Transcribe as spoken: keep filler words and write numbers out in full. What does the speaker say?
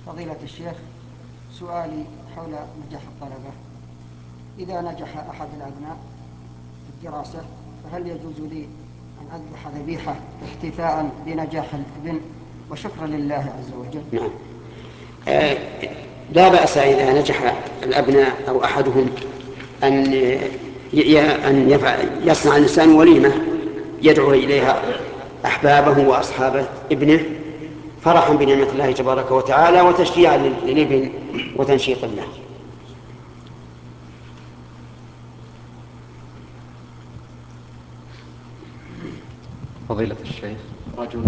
فضيلة الشيخ، سؤالي حول نجاح الطلبة. إذا نجح أحد الأبناء في الدراسة فهل يجوز لي أن أذبح ذبيحة احتفاء بنجاح الابن وشكرا لله عز وجل؟ نعم. آه لا بأس إذا نجح الأبناء أو أحدهم أن أن يفعل يصنع الإنسان وليمة يدعو إليها أحبابه وأصحاب ابنه فرحا بنعمة الله تبارك وتعالى وتشجيعا للابن وتنشيطا له. فضيلة الشيخ، رجل